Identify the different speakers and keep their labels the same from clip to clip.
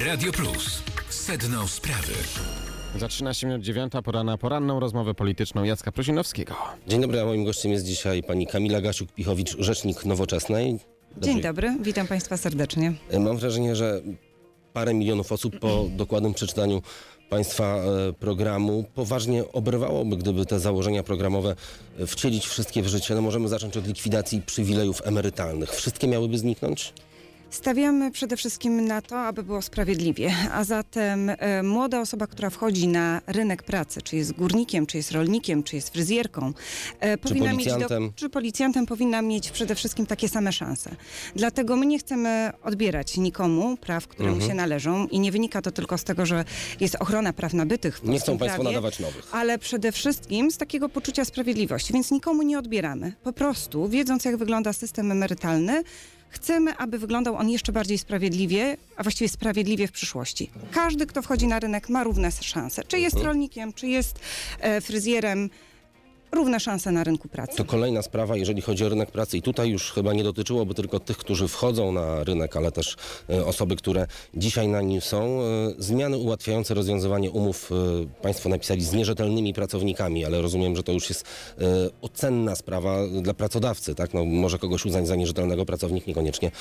Speaker 1: Radio Plus. Sedno sprawy.
Speaker 2: Za 13 minut 9 pora na poranną rozmowę polityczną Jacka Prosinowskiego.
Speaker 3: Dzień dobry, a moim gościem jest dzisiaj pani Kamila Gasiuk-Pichowicz, rzecznik Nowoczesnej.
Speaker 4: Dzień dobry, witam Państwa serdecznie.
Speaker 3: Mam wrażenie, że parę milionów osób po dokładnym przeczytaniu Państwa programu poważnie oberwałoby, gdyby te założenia programowe wcielić wszystkie w życie. No możemy zacząć od likwidacji przywilejów emerytalnych. Wszystkie miałyby zniknąć?
Speaker 4: Stawiamy przede wszystkim na to, aby było sprawiedliwie, a zatem młoda osoba, która wchodzi na rynek pracy, czy jest górnikiem, czy jest rolnikiem, czy jest fryzjerką, powinna czy policjantem powinna mieć przede wszystkim takie same szanse. Dlatego my nie chcemy odbierać nikomu praw, które mu się należą i nie wynika to tylko z tego, że jest ochrona praw nabytych w polskim
Speaker 3: Nie chcą Państwo
Speaker 4: prawie,
Speaker 3: nadawać nowych.
Speaker 4: ale przede wszystkim z takiego poczucia sprawiedliwości, więc nikomu nie odbieramy. Po prostu, wiedząc jak wygląda system emerytalny, chcemy, aby wyglądał on jeszcze bardziej sprawiedliwie, a właściwie sprawiedliwie w przyszłości. Każdy, kto wchodzi na rynek, ma równe szanse. Czy jest rolnikiem, czy jest fryzjerem, równe szanse na rynku pracy.
Speaker 3: To kolejna sprawa, jeżeli chodzi o rynek pracy. I tutaj już chyba nie dotyczyłoby tylko tych, którzy wchodzą na rynek, ale też osoby, które dzisiaj na nim są. Zmiany ułatwiające rozwiązywanie umów, Państwo napisali, z nierzetelnymi pracownikami, ale rozumiem, że to już jest ocenna sprawa dla pracodawcy, tak? No, może kogoś uznać za nierzetelnego, pracownik niekoniecznie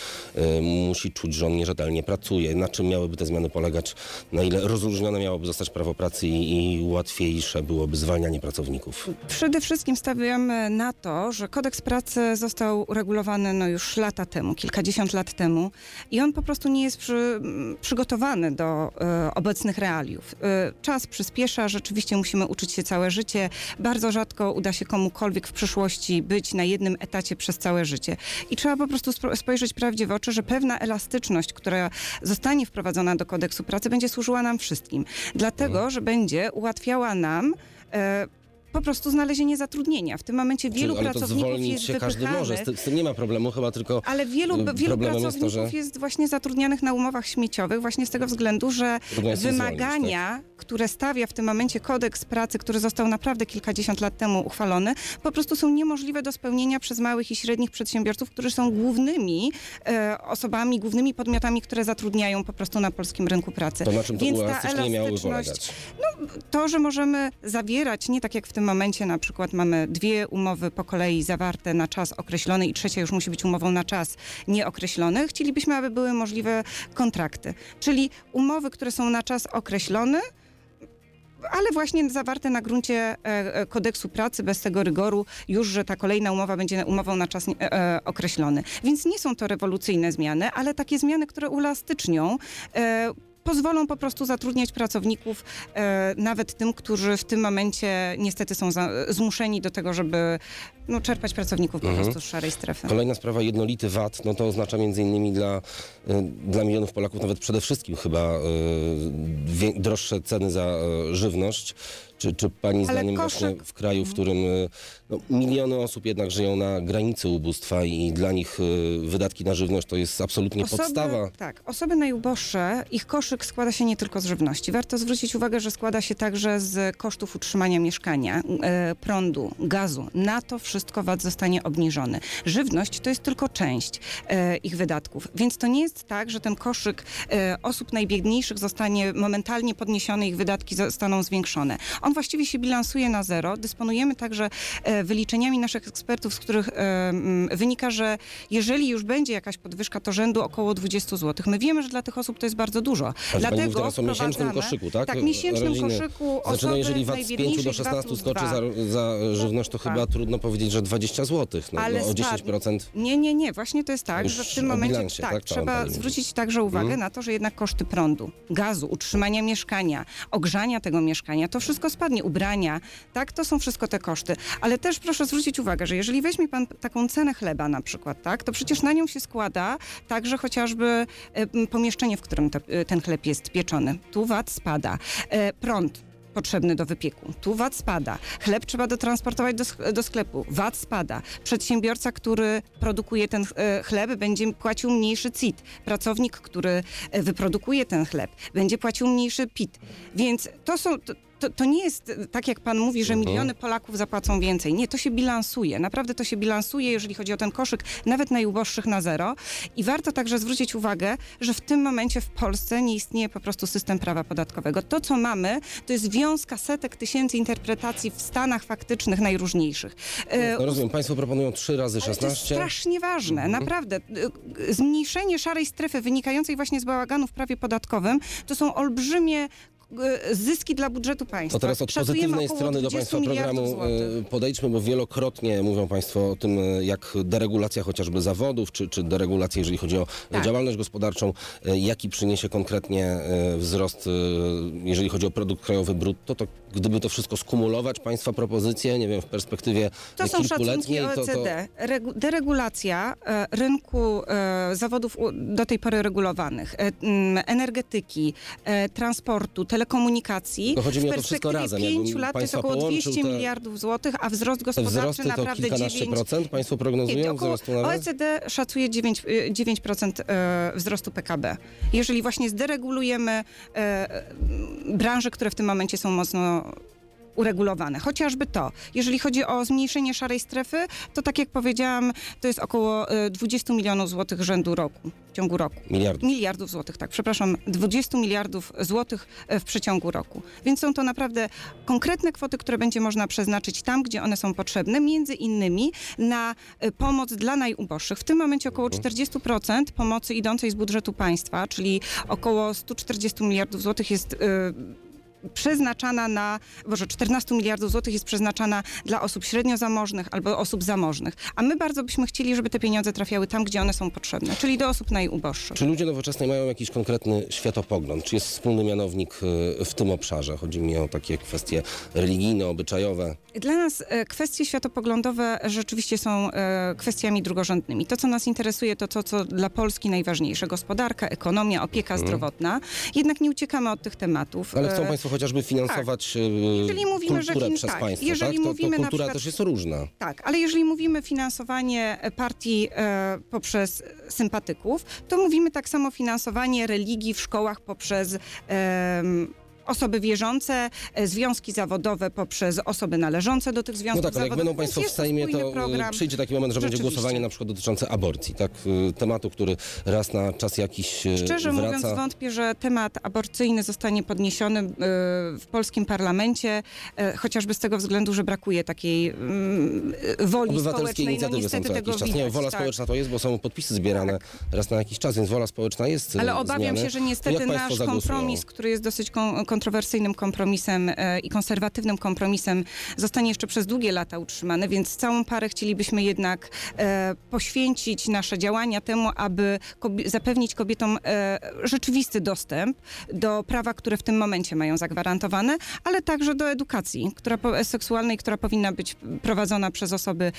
Speaker 3: musi czuć, że on nierzetelnie pracuje. Na czym miałyby te zmiany polegać? Na ile rozróżnione miałoby zostać prawo pracy i łatwiejsze byłoby zwalnianie pracowników?
Speaker 4: Przede wszystkim stawiamy na to, że kodeks pracy został uregulowany już lata temu, kilkadziesiąt lat temu i on po prostu nie jest przygotowany do obecnych realiów. Czas przyspiesza, rzeczywiście musimy uczyć się całe życie. Bardzo rzadko uda się komukolwiek w przyszłości być na jednym etacie przez całe życie. I trzeba po prostu spojrzeć prawdzie w oczy, że pewna elastyczność, która zostanie wprowadzona do kodeksu pracy, będzie służyła nam wszystkim. Dlatego, że będzie ułatwiała nam po prostu znalezienie zatrudnienia. W tym momencie wielu pracowników jest
Speaker 3: się
Speaker 4: wypychanych.
Speaker 3: Każdy może, z tym nie ma problemu, chyba tylko
Speaker 4: ale wielu pracowników jest właśnie zatrudnianych na umowach śmieciowych właśnie z tego względu, że wymagania, które stawia w tym momencie kodeks pracy, który został naprawdę kilkadziesiąt lat temu uchwalony, po prostu są niemożliwe do spełnienia przez małych i średnich przedsiębiorców, którzy są głównymi osobami, głównymi podmiotami, które zatrudniają po prostu na polskim rynku pracy.
Speaker 3: To na czym to
Speaker 4: Więc
Speaker 3: uelastycznienie miałoby polegać?
Speaker 4: To, że możemy zawierać, nie tak jak w tym momencie na przykład mamy dwie umowy po kolei zawarte na czas określony i trzecia już musi być umową na czas nieokreślony. Chcielibyśmy, aby były możliwe kontrakty, czyli umowy, które są na czas określony, ale właśnie zawarte na gruncie kodeksu pracy, bez tego rygoru już, że ta kolejna umowa będzie umową na czas określony. Więc nie są to rewolucyjne zmiany, ale takie zmiany, które uelastycznią, pozwolą po prostu zatrudniać pracowników, nawet tym, którzy w tym momencie niestety są zmuszeni do tego, żeby czerpać pracowników po prostu z szarej strefy.
Speaker 3: Kolejna sprawa, jednolity VAT, to oznacza między innymi dla milionów Polaków, nawet przede wszystkim chyba droższe ceny za żywność. Czy pani zdaniem właśnie w kraju, w którym miliony osób jednak żyją na granicy ubóstwa i dla nich wydatki na żywność to jest absolutnie podstawa?
Speaker 4: Tak, osoby najuboższe, ich koszyk składa się nie tylko z żywności. Warto zwrócić uwagę, że składa się także z kosztów utrzymania mieszkania, prądu, gazu. Na to wszystko VAT zostanie obniżony. Żywność to jest tylko część ich wydatków, więc to nie jest tak, że ten koszyk osób najbiedniejszych zostanie momentalnie podniesiony, ich wydatki zostaną zwiększone. On właściwie się bilansuje na zero. Dysponujemy także wyliczeniami naszych ekspertów, z których wynika, że jeżeli już będzie jakaś podwyżka, to rzędu około 20 zł. My wiemy, że dla tych osób to jest bardzo dużo.
Speaker 3: Dlatego teraz o miesięcznym koszyku, tak?
Speaker 4: Tak, miesięcznym koszyku osoby
Speaker 3: jeżeli VAT z 5 do 16 skoczy za żywność, to chyba trudno powiedzieć, że 20 zł.
Speaker 4: Ale
Speaker 3: o 10%.
Speaker 4: Nie. Właśnie to jest tak, że w tym momencie trzeba zwrócić także uwagę na to, że jednak koszty prądu, gazu, utrzymania mieszkania, ogrzania tego mieszkania, to wszystko spadnie. Ubrania, tak? To są wszystko te koszty. Ale też proszę zwrócić uwagę, że jeżeli weźmie pan taką cenę chleba na przykład, tak? To przecież na nią się składa także chociażby pomieszczenie, w którym ten chleb jest pieczony. Tu VAT spada. Prąd potrzebny do wypieku. Tu VAT spada. Chleb trzeba dotransportować do sklepu. VAT spada. Przedsiębiorca, który produkuje ten chleb, będzie płacił mniejszy CIT. Pracownik, który wyprodukuje ten chleb, będzie płacił mniejszy PIT. Więc to nie jest tak, jak pan mówi, że miliony Polaków zapłacą więcej. Nie, to się bilansuje. Naprawdę to się bilansuje, jeżeli chodzi o ten koszyk, nawet najuboższych na zero. I warto także zwrócić uwagę, że w tym momencie w Polsce nie istnieje po prostu system prawa podatkowego. To, co mamy, to jest wiązka setek tysięcy interpretacji w stanach faktycznych najróżniejszych.
Speaker 3: No rozumiem, państwo proponują 3 razy 16.
Speaker 4: To jest strasznie ważne, naprawdę. Zmniejszenie szarej strefy wynikającej właśnie z bałaganu w prawie podatkowym to są olbrzymie zyski dla budżetu państwa.
Speaker 3: To teraz od
Speaker 4: Szacujemy
Speaker 3: pozytywnej
Speaker 4: około
Speaker 3: strony do
Speaker 4: 20
Speaker 3: państwa
Speaker 4: miliardów
Speaker 3: programu
Speaker 4: złotych.
Speaker 3: podejdźmy, bo wielokrotnie mówią państwo o tym, jak deregulacja chociażby zawodów, czy deregulacja, jeżeli chodzi o działalność gospodarczą, jaki przyniesie konkretnie wzrost, jeżeli chodzi o produkt krajowy brutto, to gdyby to wszystko skumulować, państwa propozycje, nie wiem, w perspektywie
Speaker 4: To są szacunki
Speaker 3: kilkuletniej,
Speaker 4: OECD. Deregulacja rynku zawodów do tej pory regulowanych, energetyki, transportu, telekomunikacji.
Speaker 3: No chodzi mi
Speaker 4: w
Speaker 3: o to wszystko
Speaker 4: perspektywie
Speaker 3: razem.
Speaker 4: 5 lat to jest
Speaker 3: Państwa
Speaker 4: około
Speaker 3: połączył
Speaker 4: 200
Speaker 3: te-
Speaker 4: miliardów złotych, a wzrost
Speaker 3: Te
Speaker 4: gospodarczy
Speaker 3: wzrosty to
Speaker 4: naprawdę
Speaker 3: kilkanaście
Speaker 4: 9.
Speaker 3: procent państwo prognozują wzrostu nawet?
Speaker 4: OECD szacuje 9% wzrostu PKB. Jeżeli właśnie zderegulujemy branże, które w tym momencie są mocno uregulowane. Chociażby to. Jeżeli chodzi o zmniejszenie szarej strefy, to tak jak powiedziałam, to jest około 20 milionów złotych rzędu roku, w ciągu roku. Miliardów złotych, tak, przepraszam, 20 miliardów złotych w przeciągu roku. Więc są to naprawdę konkretne kwoty, które będzie można przeznaczyć tam, gdzie one są potrzebne, między innymi na pomoc dla najuboższych. W tym momencie około 40% pomocy idącej z budżetu państwa, czyli około 140 miliardów złotych jest przeznaczana na, 14 miliardów złotych jest przeznaczana dla osób średnio zamożnych albo osób zamożnych. A my bardzo byśmy chcieli, żeby te pieniądze trafiały tam, gdzie one są potrzebne, czyli do osób najuboższych.
Speaker 3: Czy ludzie nowoczesnej mają jakiś konkretny światopogląd? Czy jest wspólny mianownik w tym obszarze? Chodzi mi o takie kwestie religijne, obyczajowe.
Speaker 4: Dla nas kwestie światopoglądowe rzeczywiście są kwestiami drugorzędnymi. To, co nas interesuje, to co dla Polski najważniejsze. Gospodarka, ekonomia, opieka zdrowotna. Jednak nie uciekamy od tych tematów.
Speaker 3: Ale chcą państwo chociażby finansować
Speaker 4: Jeżeli mówimy, że
Speaker 3: kulturę przez państwo,
Speaker 4: jeżeli
Speaker 3: tak? To
Speaker 4: mówimy na
Speaker 3: kultura
Speaker 4: przykład-
Speaker 3: też jest różna.
Speaker 4: Tak, ale jeżeli mówimy finansowanie partii poprzez sympatyków, to mówimy tak samo finansowanie religii w szkołach poprzez osoby wierzące, związki zawodowe poprzez osoby należące do tych
Speaker 3: No
Speaker 4: związków
Speaker 3: tak, ale jak
Speaker 4: zawodowych.
Speaker 3: będą państwo w
Speaker 4: Więc jest
Speaker 3: Sejmie,
Speaker 4: spójny
Speaker 3: to
Speaker 4: program.
Speaker 3: przyjdzie taki moment, że będzie
Speaker 4: Rzeczywiście.
Speaker 3: głosowanie na przykład dotyczące aborcji, tak? Tematu, który raz na czas jakiś
Speaker 4: Szczerze
Speaker 3: wraca.
Speaker 4: mówiąc, wątpię, że temat aborcyjny zostanie podniesiony w polskim parlamencie, chociażby z tego względu, że brakuje takiej woli
Speaker 3: Obywatelskie
Speaker 4: społecznej. No
Speaker 3: inicjatywy są
Speaker 4: niestety
Speaker 3: co
Speaker 4: tego
Speaker 3: jakiś czas.
Speaker 4: widać.
Speaker 3: Nie, wola
Speaker 4: tak.
Speaker 3: społeczna to jest, bo są podpisy zbierane raz na jakiś czas, więc wola społeczna jest.
Speaker 4: Ale obawiam
Speaker 3: zmiany.
Speaker 4: się, że
Speaker 3: To
Speaker 4: niestety
Speaker 3: jak państwo
Speaker 4: nasz
Speaker 3: zagłosują?
Speaker 4: kompromis, który jest dosyć kontrowersyjnym kompromisem i konserwatywnym kompromisem, zostanie jeszcze przez długie lata utrzymany, więc całą parę chcielibyśmy jednak poświęcić nasze działania temu, aby zapewnić kobietom rzeczywisty dostęp do prawa, które w tym momencie mają zagwarantowane, ale także do edukacji seksualnej, która powinna być prowadzona przez osoby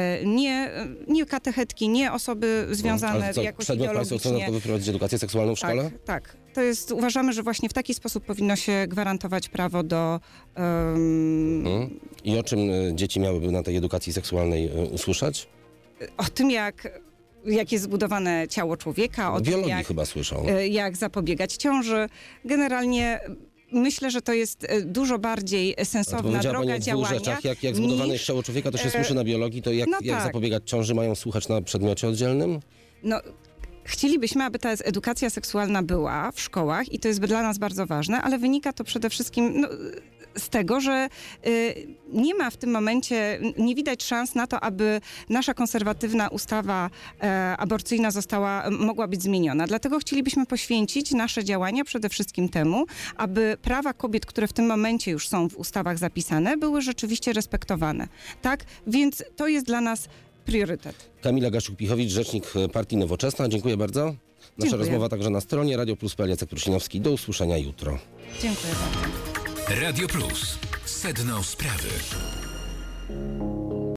Speaker 4: nie katechetki, nie osoby związane
Speaker 3: Ale co,
Speaker 4: jakoś
Speaker 3: przedmiot państwo chcą
Speaker 4: ideologicznie.
Speaker 3: wyprowadzić edukację seksualną w szkole?
Speaker 4: Tak. To jest, uważamy, że właśnie w taki sposób powinno się gwarantować prawo do...
Speaker 3: I o czym dzieci miałyby na tej edukacji seksualnej usłyszeć?
Speaker 4: o tym, jak jest zbudowane ciało człowieka, o tym,
Speaker 3: Biologii chyba słyszą.
Speaker 4: jak zapobiegać ciąży. Generalnie myślę, że to jest dużo bardziej sensowna
Speaker 3: Powiedziała
Speaker 4: droga
Speaker 3: pani o dwóch
Speaker 4: działania.
Speaker 3: rzeczach. Jak zbudowane jest ciało człowieka, to się słyszy na biologii, to jak
Speaker 4: tak.
Speaker 3: zapobiegać ciąży mają słuchać na przedmiocie oddzielnym?
Speaker 4: No, chcielibyśmy, aby ta edukacja seksualna była w szkołach i to jest dla nas bardzo ważne, ale wynika to przede wszystkim z tego, że nie ma w tym momencie, nie widać szans na to, aby nasza konserwatywna ustawa aborcyjna mogła być zmieniona. Dlatego chcielibyśmy poświęcić nasze działania przede wszystkim temu, aby prawa kobiet, które w tym momencie już są w ustawach zapisane, były rzeczywiście respektowane. Tak? Więc to jest dla nas priorytet.
Speaker 3: Kamila Gasiuk-Pichowicz, rzecznik partii Nowoczesna. Dziękuję bardzo. Nasza
Speaker 4: Dziękuję.
Speaker 3: rozmowa także na stronie Radio Plus.pl. Jacek Prusinowski. Do usłyszenia jutro.
Speaker 4: Dziękuję bardzo.
Speaker 1: Radio Plus. Sedno sprawy.